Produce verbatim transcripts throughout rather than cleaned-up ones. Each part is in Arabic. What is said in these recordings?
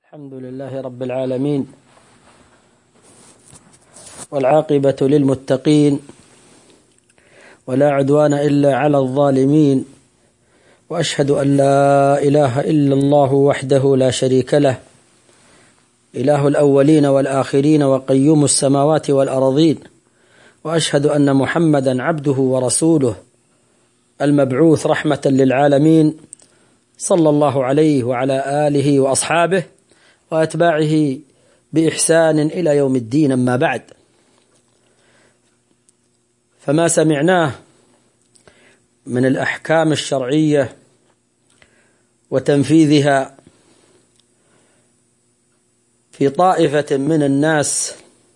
الحمد لله رب العالمين، والعاقبة للمتقين، ولا عدوان إلا على الظالمين، وأشهد أن لا إله إلا الله وحده لا شريك له، إله الأولين والآخرين وقيوم السماوات والأرضين، وأشهد أن محمدا عبده ورسوله المبعوث رحمة للعالمين، صلى الله عليه وعلى آله وأصحابه وأتباعه بإحسان إلى يوم الدين. أما بعد، فما سمعناه من الأحكام الشرعية وتنفيذها في طائفة من الناس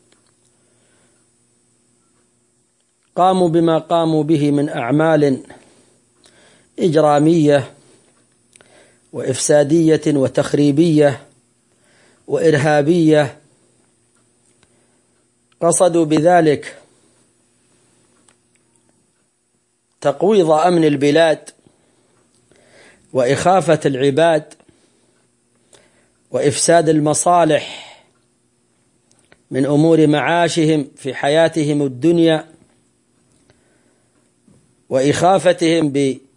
قاموا بما قاموا به من أعمال إجرامية وإفسادية وتخريبية وإرهابية، قصدوا بذلك تقويض أمن البلاد وإخافة العباد وإفساد المصالح من أمور معاشهم في حياتهم الدنيا، وإخافتهم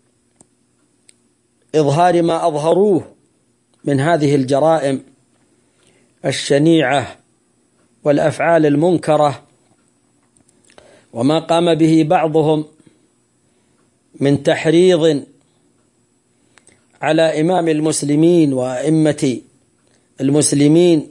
بإظهار ما أظهروه من هذه الجرائم الشنيعة والأفعال المنكرة، وما قام به بعضهم من تحريض على إمام المسلمين وأئمة المسلمين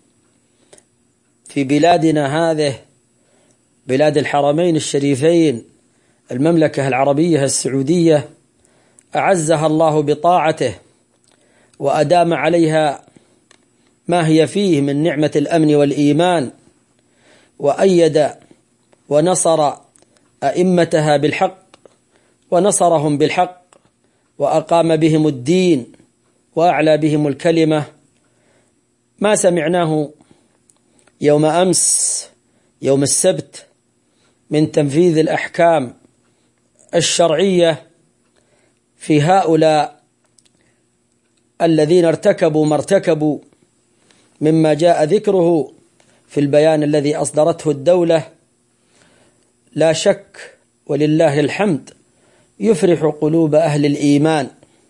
في بلادنا هذه، بلاد الحرمين الشريفين، المملكة العربية السعودية، أعزها الله بطاعته وأدام عليها ما هي فيه من نعمة الأمن والإيمان، وأيد ونصر أئمتها بالحق ونصرهم بالحق، وأقام بهم الدين وأعلى بهم الكلمة. ما سمعناه يوم أمس يوم السبت من تنفيذ الأحكام الشرعية في هؤلاء الذين ارتكبوا ما ارتكبوا مما جاء ذكره في البيان الذي أصدرته الدولة، لا شك ولله الحمد يفرح قلوب أهل الإيمان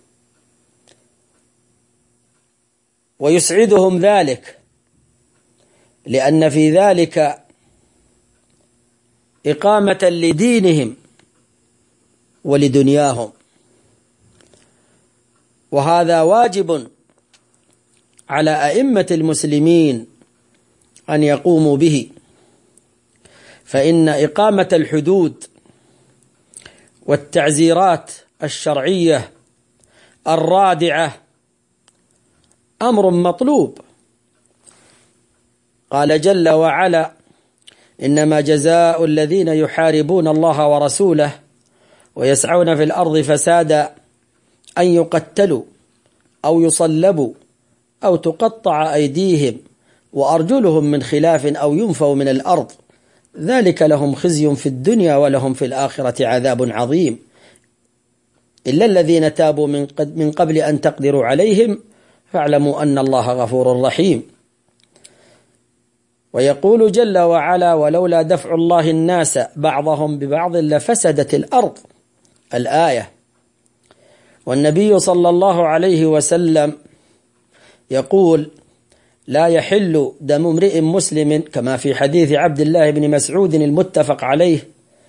ويسعدهم ذلك، لأن في ذلك إقامة لدينهم ولدنياهم، وهذا واجب على أئمة المسلمين أن يقوموا به، فإن إقامة الحدود والتعزيرات الشرعية الرادعة أمر مطلوب. قال جل وعلا: إنما جزاء الذين يحاربون الله ورسوله ويسعون في الأرض فسادا أن يقتلوا أو يصلبوا أو تقطع أيديهم وأرجلهم من خلاف أو ينفوا من الأرض، ذلك لهم خزي في الدنيا ولهم في الآخرة عذاب عظيم، إلا الذين تابوا من قبل أن تقدروا عليهم فاعلموا أن الله غفور رحيم. ويقول جل وعلا: ولولا دفع الله الناس بعضهم ببعض لفسدت الأرض، الآية. والنبي صلى الله عليه وسلم يقول: لا يحل دم امرئ مسلم، كما في حديث عبد الله بن مسعود المتفق عليه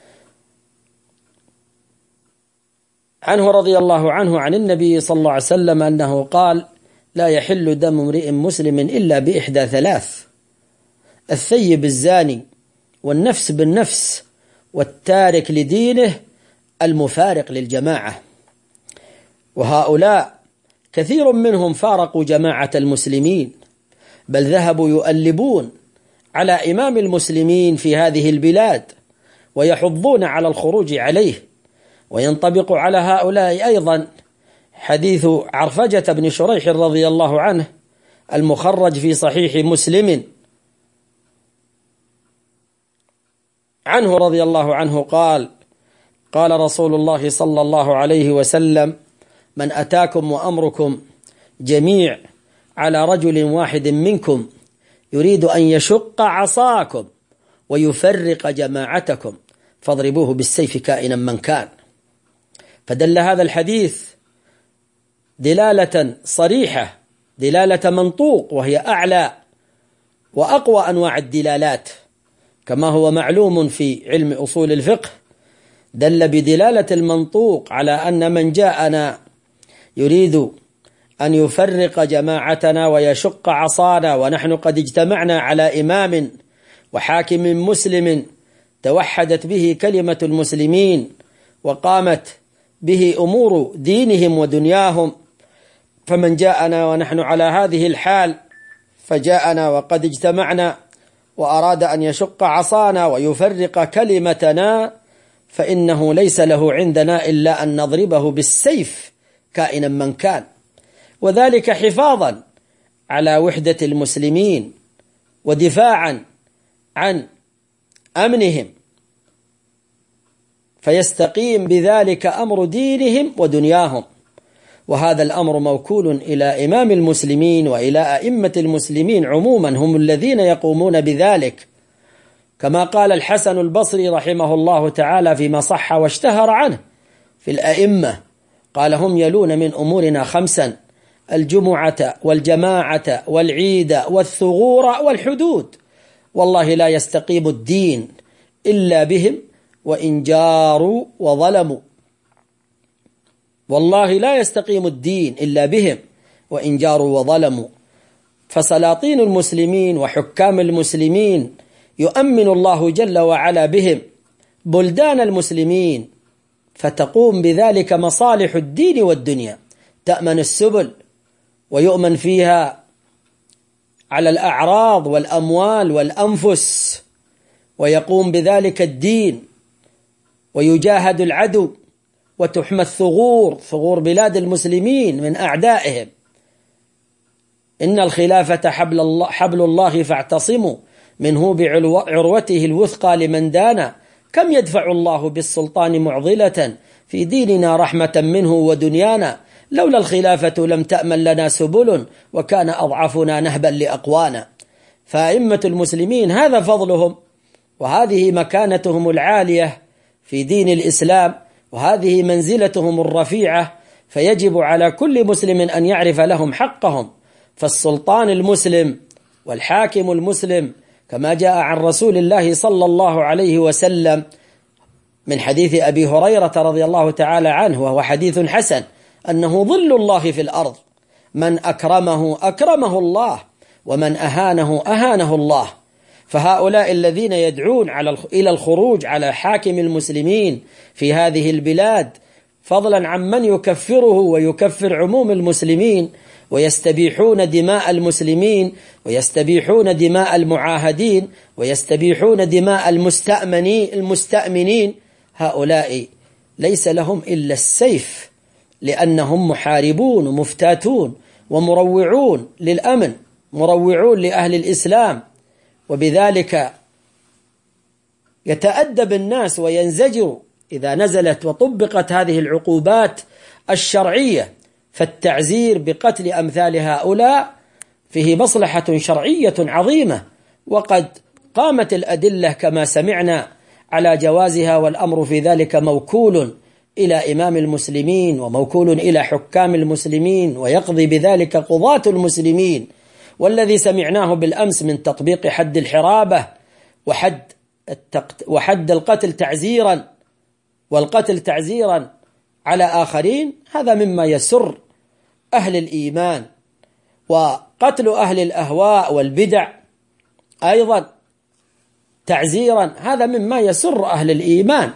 عنه رضي الله عنه عن النبي صلى الله عليه وسلم أنه قال: لا يحل دم امرئ مسلم إلا بإحدى ثلاث: الثيب الزاني، والنفس بالنفس، والتارك لدينه المفارق للجماعة. وهؤلاء كثير منهم فارقوا جماعة المسلمين، بل ذهبوا يؤلبون على إمام المسلمين في هذه البلاد ويحضون على الخروج عليه. وينطبق على هؤلاء أيضا حديث عرفجة بن شريح رضي الله عنه المخرج في صحيح مسلم عنه رضي الله عنه قال: قال رسول الله صلى الله عليه وسلم: من أتاكم وأمركم جميع على رجل واحد منكم يريد أن يشق عصاكم ويفرق جماعتكم فاضربوه بالسيف كائنا من كان. فدل هذا الحديث دلالة صريحة، دلالة منطوق، وهي أعلى وأقوى أنواع الدلالات، كما هو معلوم في علم أصول الفقه. دل بدلالة المنطوق على أن من جاءنا يريد أن يفرق جماعتنا ويشق عصانا ونحن قد اجتمعنا على إمام وحاكم مسلم توحدت به كلمة المسلمين وقامت به أمور دينهم ودنياهم، فمن جاءنا ونحن على هذه الحال فجاءنا وقد اجتمعنا وأراد أن يشق عصانا ويفرق كلمتنا فإنه ليس له عندنا إلا أن نضربه بالسيف كائنا من كان، وذلك حفاظا على وحدة المسلمين ودفاعا عن أمنهم، فيستقيم بذلك أمر دينهم ودنياهم. وهذا الأمر موكول إلى إمام المسلمين وإلى أئمة المسلمين عموما، هم الذين يقومون بذلك، كما قال الحسن البصري رحمه الله تعالى فيما صح واشتهر عنه في الأئمة، قال: هم يلون من أمورنا خمسا: الجمعة والجماعة والعيد والثغور والحدود، والله لا يستقيم الدين إلا بهم وإن جاروا وظلموا. والله لا يستقيم الدين إلا بهم وإن جاروا وظلموا. فسلاطين المسلمين وحكام المسلمين يؤمن الله جل وعلا بهم بلدان المسلمين، فتقوم بذلك مصالح الدين والدنيا، تأمن السبل ويؤمن فيها على الأعراض والأموال والأنفس، ويقوم بذلك الدين ويجاهد العدو، وتحمى الثغور، ثغور بلاد المسلمين من أعدائهم. إن الخلافة حبل الله, حبل الله فاعتصموا منه بعروته الوثقى لمن دانا، كم يدفع الله بالسلطان معضلة في ديننا رحمة منه ودنيانا، لولا الخلافة لم تأمن لنا سبل وكان أضعفنا نهبا لأقوانا. فأئمة المسلمين هذا فضلهم وهذه مكانتهم العالية في دين الإسلام وهذه منزلتهم الرفيعة، فيجب على كل مسلم أن يعرف لهم حقهم. فالسلطان المسلم والحاكم المسلم كما جاء عن رسول الله صلى الله عليه وسلم من حديث أبي هريرة رضي الله تعالى عنه، وهو حديث حسن، أنه ظل الله في الأرض، من أكرمه أكرمه الله ومن أهانه أهانه الله. فهؤلاء الذين يدعون على إلى الخروج على حاكم المسلمين في هذه البلاد، فضلا عن من يكفره ويكفر عموم المسلمين ويستبيحون دماء المسلمين ويستبيحون دماء المعاهدين ويستبيحون دماء المستأمنين المستأمنين هؤلاء ليس لهم إلا السيف، لأنهم محاربون ومفتاتون ومروعون للأمن، مروعون لأهل الإسلام، وبذلك يتأدب الناس وينزجروا إذا نزلت وطبقت هذه العقوبات الشرعية. فالتعزير بقتل أمثال هؤلاء فيه مصلحة شرعية عظيمة، وقد قامت الأدلة كما سمعنا على جوازها، والأمر في ذلك موكول إلى إمام المسلمين وموكول إلى حكام المسلمين، ويقضي بذلك قضاة المسلمين. والذي سمعناه بالأمس من تطبيق حد الحرابة وحد التقت وحد القتل تعزيرا والقتل تعزيرا على آخرين، هذا مما يسر أهل الإيمان. وقتل أهل الأهواء والبدع أيضا تعزيرا، هذا مما يسر أهل الإيمان.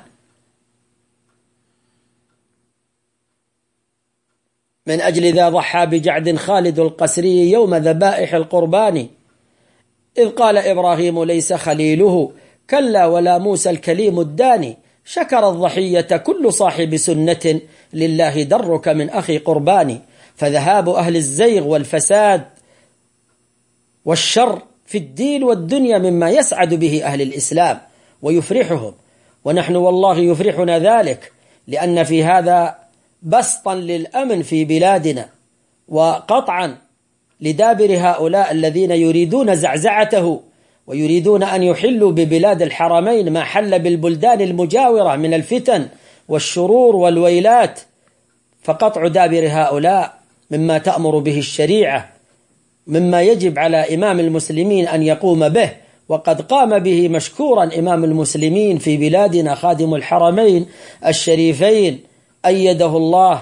من أجل ذا ضحى بجعد خالد القسري يوم ذبائح القربان، إذ قال إبراهيم ليس خليله كلا ولا موسى الكليم الداني، شكر الضحية كل صاحب سنة لله درك من أخي قرباني. فذهاب أهل الزيغ والفساد والشر في الدين والدنيا مما يسعد به أهل الإسلام ويفرحهم، ونحن والله يفرحنا ذلك، لأن في هذا بسطا للأمن في بلادنا وقطعا لدابر هؤلاء الذين يريدون زعزعته ويريدون أن يحلوا ببلاد الحرمين ما حل بالبلدان المجاورة من الفتن والشرور والويلات، فقطع دابر هؤلاء مما تأمر به الشريعة، مما يجب على إمام المسلمين أن يقوم به، وقد قام به مشكورا إمام المسلمين في بلادنا خادم الحرمين الشريفين أيده الله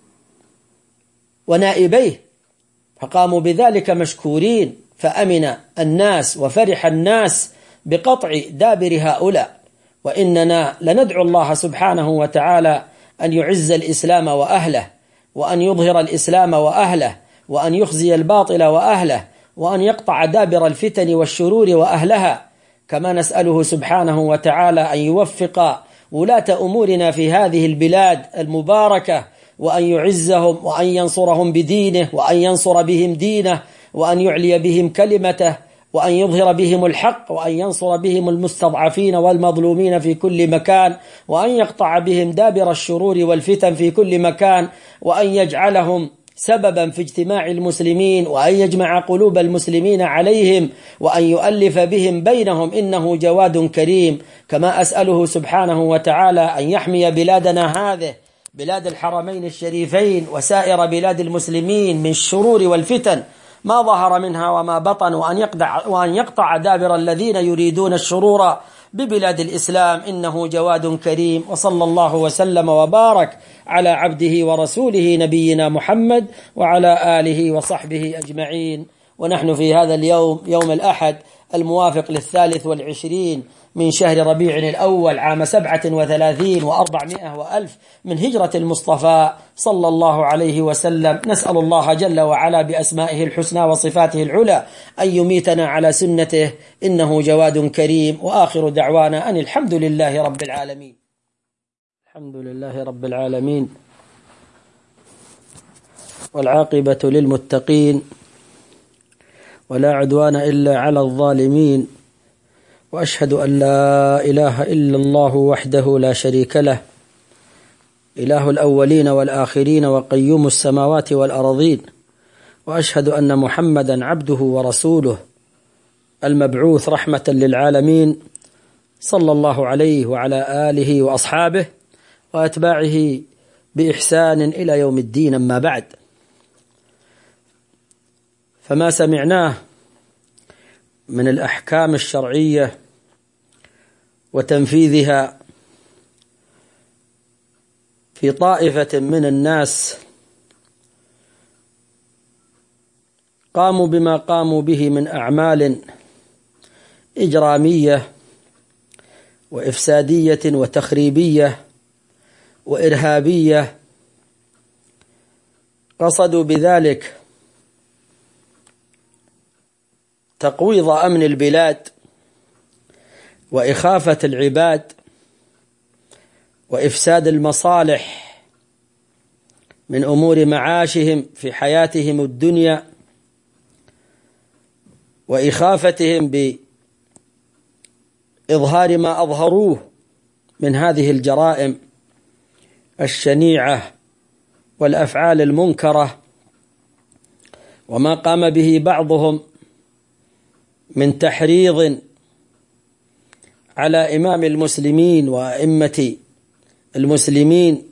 ونائبيه، فقاموا بذلك مشكورين، فأمن الناس وفرح الناس بقطع دابر هؤلاء. وإننا لندعو الله سبحانه وتعالى أن يعز الإسلام وأهله، وأن يظهر الإسلام وأهله، وأن يخزي الباطل وأهله، وأن يقطع دابر الفتن والشرور وأهلها. كما نسأله سبحانه وتعالى أن يوفق ولاة أمورنا في هذه البلاد المباركة، وأن يعزهم وأن ينصرهم بدينه، وأن ينصر بهم دينه، وأن يعلي بهم كلمته، وأن يظهر بهم الحق، وأن ينصر بهم المستضعفين والمظلومين في كل مكان، وأن يقطع بهم دابر الشرور والفتن في كل مكان، وأن يجعلهم سببا في اجتماع المسلمين، وأن يجمع قلوب المسلمين عليهم، وأن يؤلف بهم بينهم، إنه جواد كريم. كما أسأله سبحانه وتعالى أن يحمي بلادنا هذه بلاد الحرمين الشريفين وسائر بلاد المسلمين من الشرور والفتن ما ظهر منها وما بطن، وأن يقطع, وأن يقطع دابر الذين يريدون الشرور ببلاد الإسلام، إنه جواد كريم. وصلى الله وسلم وبارك على عبده ورسوله نبينا محمد وعلى آله وصحبه أجمعين. ونحن في هذا اليوم يوم الأحد الموافق للثالث والعشرين من شهر ربيع الأول عام سبعة وثلاثين وأربعمائة وألف من هجرة المصطفى صلى الله عليه وسلم. نسأل الله جل وعلا بأسمائه الحسنى وصفاته العلى أن يميتنا على سنته، إنه جواد كريم. وآخر دعوانا أن الحمد لله رب العالمين. الحمد لله رب العالمين، والعاقبة للمتقين، ولا عدوان إلا على الظالمين، وأشهد أن لا إله إلا الله وحده لا شريك له، إله الأولين والآخرين وقيوم السماوات والأرضين، وأشهد أن محمدا عبده ورسوله المبعوث رحمة للعالمين، صلى الله عليه وعلى آله وأصحابه وأتباعه بإحسان إلى يوم الدين. أما بعد، فما سمعناه من الأحكام الشرعية وتنفيذها في طائفة من الناس قاموا بما قاموا به من أعمال إجرامية وإفسادية وتخريبية وإرهابية، قصدوا بذلك تقويض أمن البلاد وإخافة العباد وإفساد المصالح من أمور معاشهم في حياتهم الدنيا، وإخافتهم بإظهار ما أظهروه من هذه الجرائم الشنيعة والأفعال المنكرة، وما قام به بعضهم من تحريض على إمام المسلمين وأئمة المسلمين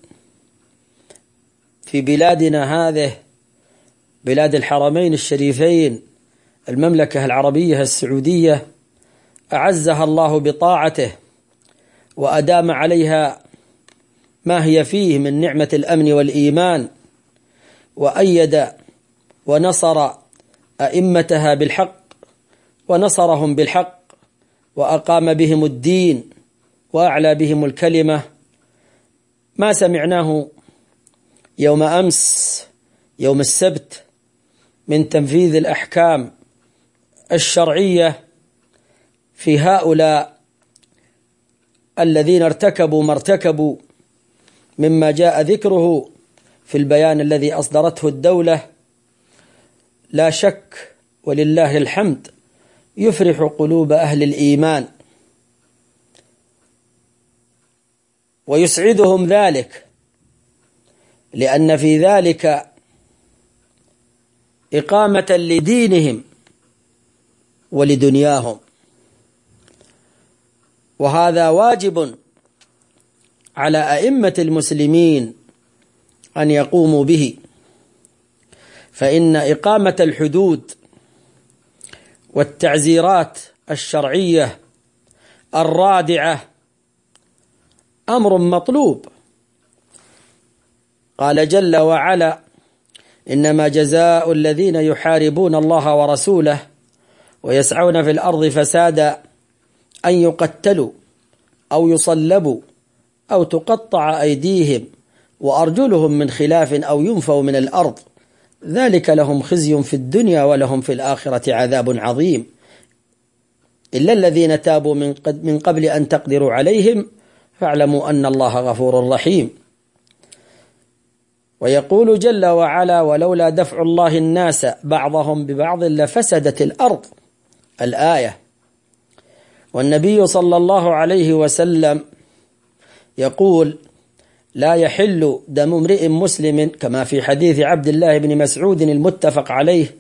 في بلادنا هذه بلاد الحرمين الشريفين، المملكة العربية السعودية، أعزها الله بطاعته وأدام عليها ما هي فيه من نعمة الأمن والإيمان، وأيد ونصر أئمتها بالحق ونصرهم بالحق، وأقام بهم الدين وأعلى بهم الكلمة. ما سمعناه يوم أمس يوم السبت من تنفيذ الأحكام الشرعية في هؤلاء الذين ارتكبوا ما ارتكبوا مما جاء ذكره في البيان الذي أصدرته الدولة، لا شك ولله الحمد يفرح قلوب أهل الإيمان ويسعدهم ذلك، لأن في ذلك إقامة لدينهم ولدنياهم، وهذا واجب على أئمة المسلمين أن يقوموا به، فإن إقامة الحدود والتعزيرات الشرعية الرادعة أمر مطلوب. قال جل وعلا: إنما جزاء الذين يحاربون الله ورسوله ويسعون في الأرض فسادا أن يقتلوا أو يصلبوا أو تقطع أيديهم وأرجلهم من خلاف أو ينفوا من الأرض، ذلك لهم خزي في الدنيا ولهم في الآخرة عذاب عظيم، إلا الذين تابوا من قبل أن تقدروا عليهم فاعلموا أن الله غفور رحيم. ويقول جل وعلا: ولولا دفع الله الناس بعضهم ببعض لفسدت الأرض، الآية. والنبي صلى الله عليه وسلم يقول: لا يحل دم امرئ مسلم، كما في حديث عبد الله بن مسعود المتفق عليه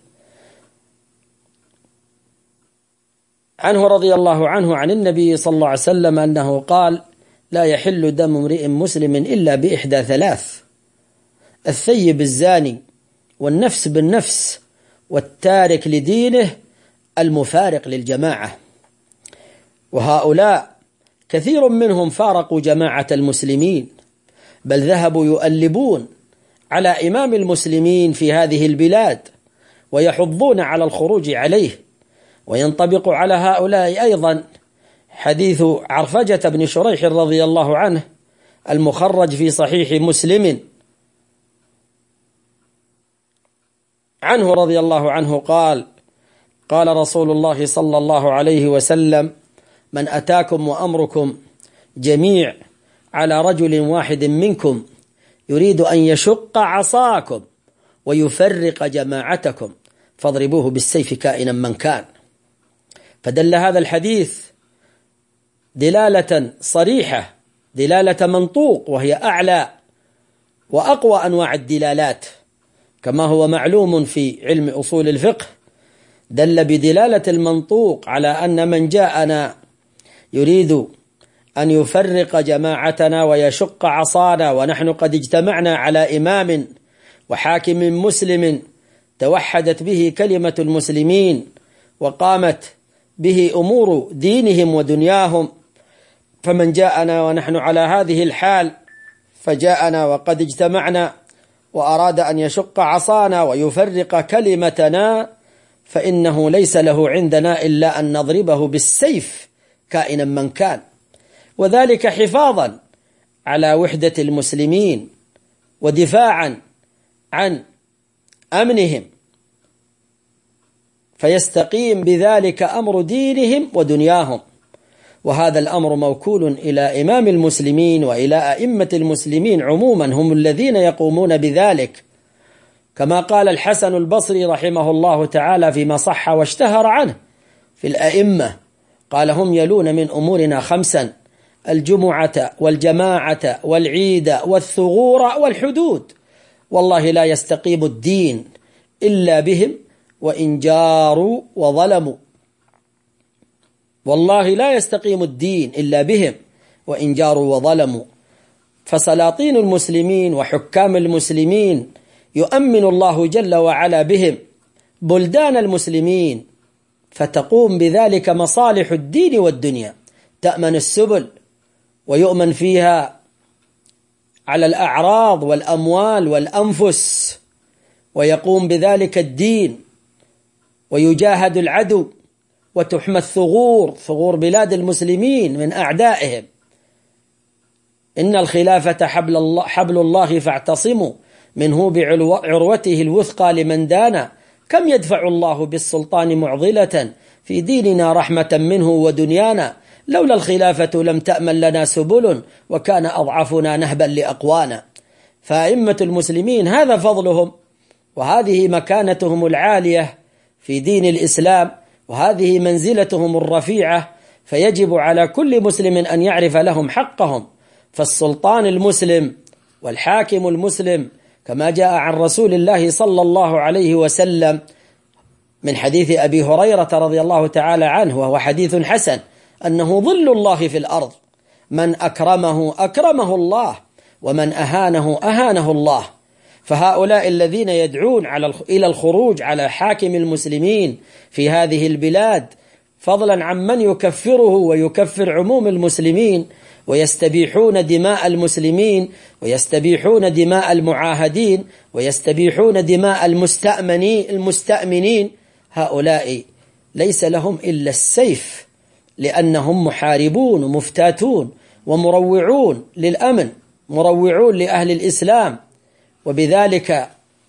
عنه رضي الله عنه عن النبي صلى الله عليه وسلم أنه قال: لا يحل دم امرئ مسلم إلا بإحدى ثلاث: الثيب الزاني، والنفس بالنفس، والتارك لدينه المفارق للجماعة. وهؤلاء كثير منهم فارقوا جماعة المسلمين، بل ذهبوا يؤلبون على إمام المسلمين في هذه البلاد ويحضون على الخروج عليه. وينطبق على هؤلاء أيضا حديث عرفجة بن شريح رضي الله عنه المخرج في صحيح مسلم عنه رضي الله عنه قال: قال رسول الله صلى الله عليه وسلم: من أتاكم وأمركم جميع على رجل واحد منكم يريد أن يشق عصاكم ويفرق جماعتكم فاضربوه بالسيف كائنا من كان. فدل هذا الحديث دلالة صريحة، دلالة منطوق، وهي أعلى وأقوى أنواع الدلالات، كما هو معلوم في علم أصول الفقه. دل بدلالة المنطوق على أن من جاءنا يريد أن يفرق جماعتنا ويشق عصانا ونحن قد اجتمعنا على إمام وحاكم مسلم توحدت به كلمة المسلمين وقامت به أمور دينهم ودنياهم، فمن جاءنا ونحن على هذه الحال فجاءنا وقد اجتمعنا وأراد أن يشق عصانا ويفرق كلمتنا فإنه ليس له عندنا إلا أن نضربه بالسيف كائنا من كان، وذلك حفاظا على وحدة المسلمين ودفاعا عن أمنهم، فيستقيم بذلك أمر دينهم ودنياهم. وهذا الأمر موكول إلى إمام المسلمين وإلى أئمة المسلمين عموما، هم الذين يقومون بذلك، كما قال الحسن البصري رحمه الله تعالى فيما صح واشتهر عنه في الأئمة، قال: هم يلون من أمورنا خمسا: الجمعة والجماعة والعيد والثغور والحدود، والله لا يستقيم الدين إلا بهم وإن جاروا وظلموا. والله لا يستقيم الدين إلا بهم وإن جاروا وظلموا. فسلاطين المسلمين وحكام المسلمين يؤمن الله جل وعلا بهم بلدان المسلمين، فتقوم بذلك مصالح الدين والدنيا، تأمن السبل ويؤمن فيها على الأعراض والأموال والأنفس، ويقوم بذلك الدين ويجاهد العدو، وتحمى الثغور، ثغور بلاد المسلمين من أعدائهم. إن الخلافة حبل الله, حبل الله فاعتصموا منه بعروته الوثقى لمن دانا، كم يدفع الله بالسلطان معضلة في ديننا رحمة منه ودنيانا، لولا الخلافة لم تأمن لنا سبل وكان أضعفنا نهبا لأقوانا. فأئمة المسلمين هذا فضلهم وهذه مكانتهم العالية في دين الإسلام وهذه منزلتهم الرفيعة، فيجب على كل مسلم أن يعرف لهم حقهم. فالسلطان المسلم والحاكم المسلم كما جاء عن رسول الله صلى الله عليه وسلم من حديث أبي هريرة رضي الله تعالى عنه، وهو حديث حسن، أنه ظل الله في الأرض، من أكرمه أكرمه الله، ومن أهانه أهانه الله. فهؤلاء الذين يدعون على إلى الخروج على حاكم المسلمين في هذه البلاد، فضلا عن من يكفره ويكفر عموم المسلمين، ويستبيحون دماء المسلمين، ويستبيحون دماء المعاهدين، ويستبيحون دماء المستأمنين المستأمنين هؤلاء ليس لهم إلا السيف، لأنهم محاربون ومفتاتون ومروعون للأمن، مروعون لأهل الإسلام، وبذلك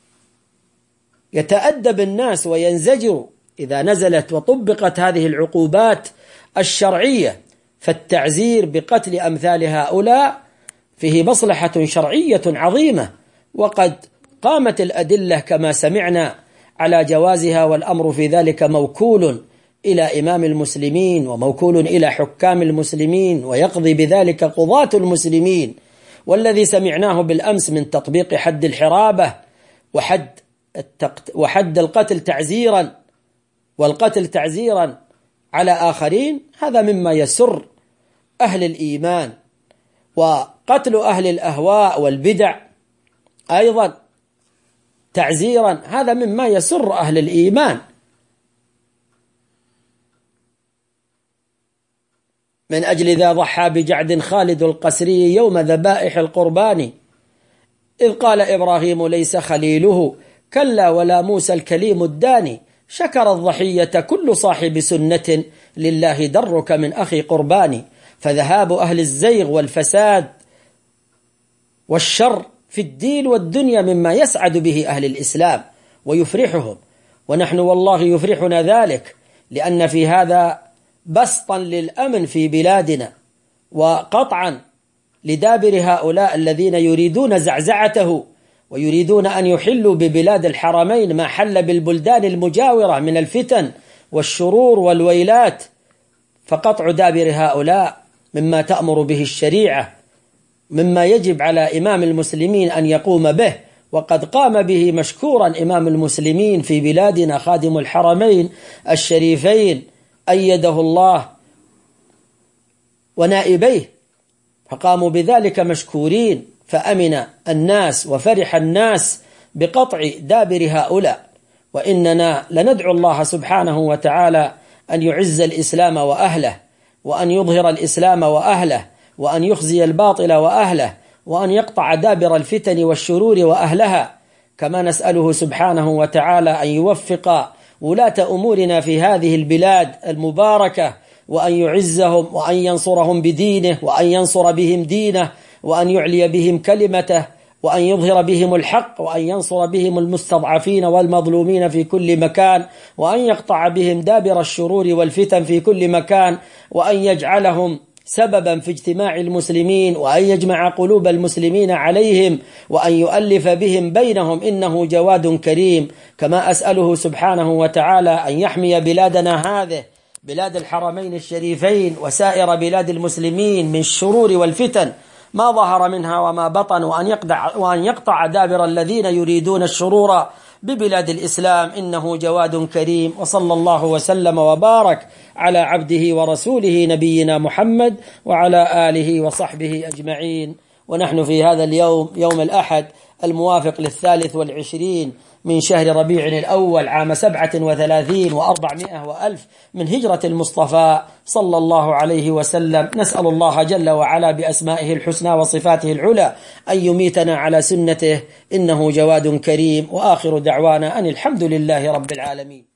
يتأدب الناس وينزجروا إذا نزلت وطبقت هذه العقوبات الشرعية. فالتعزير بقتل أمثال هؤلاء فيه مصلحة شرعية عظيمة، وقد قامت الأدلة كما سمعنا على جوازها، والأمر في ذلك موكول إلى إمام المسلمين وموكول إلى حكام المسلمين، ويقضي بذلك قضاة المسلمين. والذي سمعناه بالأمس من تطبيق حد الحرابة وحد التقت وحد القتل تعزيرا والقتل تعزيرا على آخرين، هذا مما يسر أهل الإيمان. وقتل أهل الأهواء والبدع أيضا تعزيرا، هذا مما يسر أهل الإيمان. من أجل ذا ضحى بجعد خالد القسري يوم ذبائح القربان، إذ قال إبراهيم ليس خليله كلا ولا موسى الكليم الداني، شكر الضحية كل صاحب سنة لله درك من أخي قرباني. فذهاب أهل الزيغ والفساد والشر في الدين والدنيا مما يسعد به أهل الإسلام ويفرحهم، ونحن والله يفرحنا ذلك، لأن في هذا بسطا للأمن في بلادنا، وقطعا لدابر هؤلاء الذين يريدون زعزعته ويريدون أن يحلوا ببلاد الحرمين ما حل بالبلدان المجاورة من الفتن والشرور والويلات. فقطع دابر هؤلاء مما تأمر به الشريعة، مما يجب على إمام المسلمين أن يقوم به، وقد قام به مشكورا إمام المسلمين في بلادنا خادم الحرمين الشريفين أيده الله ونائبيه، فقاموا بذلك مشكورين، فأمن الناس وفرح الناس بقطع دابر هؤلاء. وإننا لندعو الله سبحانه وتعالى أن يعز الإسلام وأهله، وأن يظهر الإسلام وأهله، وأن يخزي الباطل وأهله، وأن يقطع دابر الفتن والشرور وأهلها. كما نسأله سبحانه وتعالى أن يوفق ولاة أمورنا في هذه البلاد المباركة، وأن يعزهم وأن ينصرهم بدينه، وأن ينصر بهم دينه، وأن يعلي بهم كلمته، وأن يظهر بهم الحق، وأن ينصر بهم المستضعفين والمظلومين في كل مكان، وأن يقطع بهم دابر الشرور والفتن في كل مكان، وأن يجعلهم سببا في اجتماع المسلمين، وأن يجمع قلوب المسلمين عليهم، وأن يؤلف بهم بينهم، إنه جواد كريم. كما أسأله سبحانه وتعالى أن يحمي بلادنا هذه، بلاد الحرمين الشريفين وسائر بلاد المسلمين، من الشرور والفتن ما ظهر منها وما بطن، وأن يقطع, وأن يقطع دابر الذين يريدون الشرور ببلاد الإسلام، إنه جواد كريم. وصلى الله وسلم وبارك على عبده ورسوله نبينا محمد وعلى آله وصحبه أجمعين. ونحن في هذا اليوم، يوم الأحد الموافق للثالث والعشرين من شهر ربيع الأول عام سبعة وثلاثين وأربعمائة وألف من هجرة المصطفى صلى الله عليه وسلم، نسأل الله جل وعلا بأسمائه الحسنى وصفاته العلى أن يميتنا على سنته، إنه جواد كريم. وآخر دعوانا أن الحمد لله رب العالمين.